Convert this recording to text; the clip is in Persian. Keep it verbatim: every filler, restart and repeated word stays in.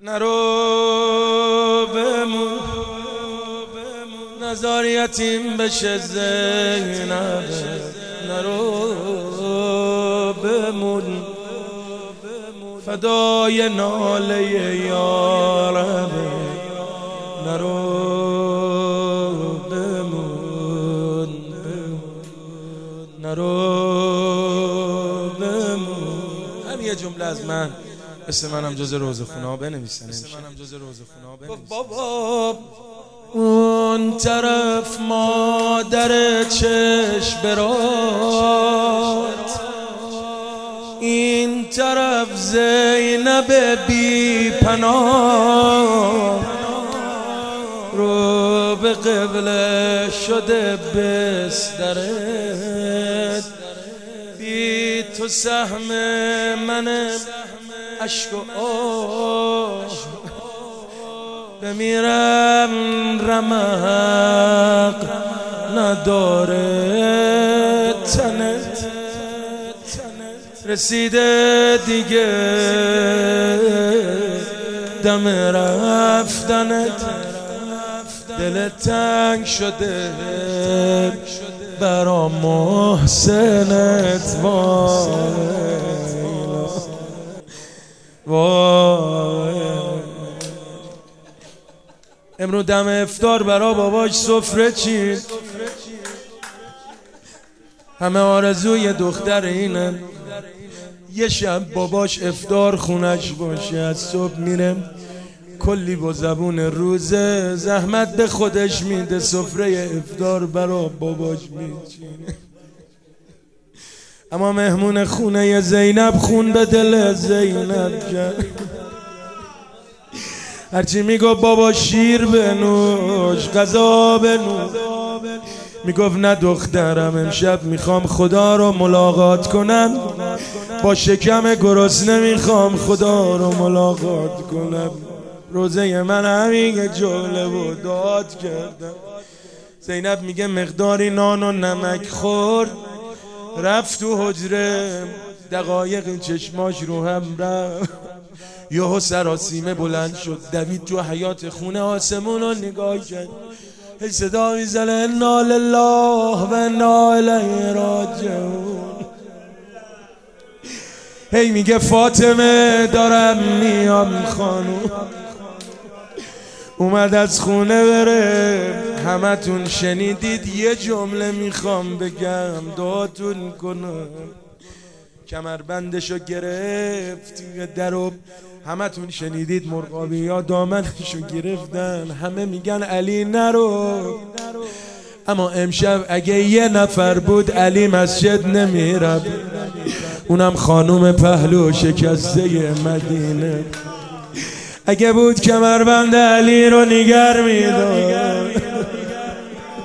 نرو بمون نزار یتیم بشه زینب، نرو بمون فدای ناله یارم، نرو بمون نرو بمون. هم یه جمله از من اسم منم جز روزخونه ها بنویسن. بابا اون طرف مادر چشم برات، این طرف زینب بی پناه، رو به قبله شده بسترت، بی تو سهم من عشق و آه، بمیرم رمق نداره تنت، رسیده دیگه دم رفتنت، دلت تنگ شده برا محسنت، وای امرو دم افطار برا باباش سفره چید، همه آرزوی دختر اینه یه شب باباش افطار خونش باشه. از صبح میره کلی با زبون روزه زحمت به خودش میده، سفره افطار برا باباش میچینه. اما مهمون خونه زینب خون به دل زینب کرد، هرچی میگفت بابا شیر بنوش غذا بنوش، میگفت نه دخترم امشب میخوام خدا رو ملاقات کنم، با شکم گرسنه میخوام خدا رو ملاقات کنم. روزه من همین جلوه و داد کردم. زینب میگه مقداری نان و نمک خورد، رفت تو حجره، دقایق چشماش رو هم رفت، یهو سراسیمه بلند شد دوید تو حیاط خونه، آسمون رو نگاه کرد، هی صدا میزنه انا لله و انا الیه راجعون. هی میگه فاطمه دارم میام خانوم. اومد از خونه بره، همه تون شنیدید یه جمله میخوام بگم دعاتون کنم. کمربندشو گرفت درو، همه تون شنیدید مرغابی ها دامنشو گرفتن، همه میگن علی نرو. اما امشب اگه یه نفر بود علی مسجد نمیره، اونم خانوم پهلو شکسته مدینه. اگه بود کمربند علی رو نگر میداد،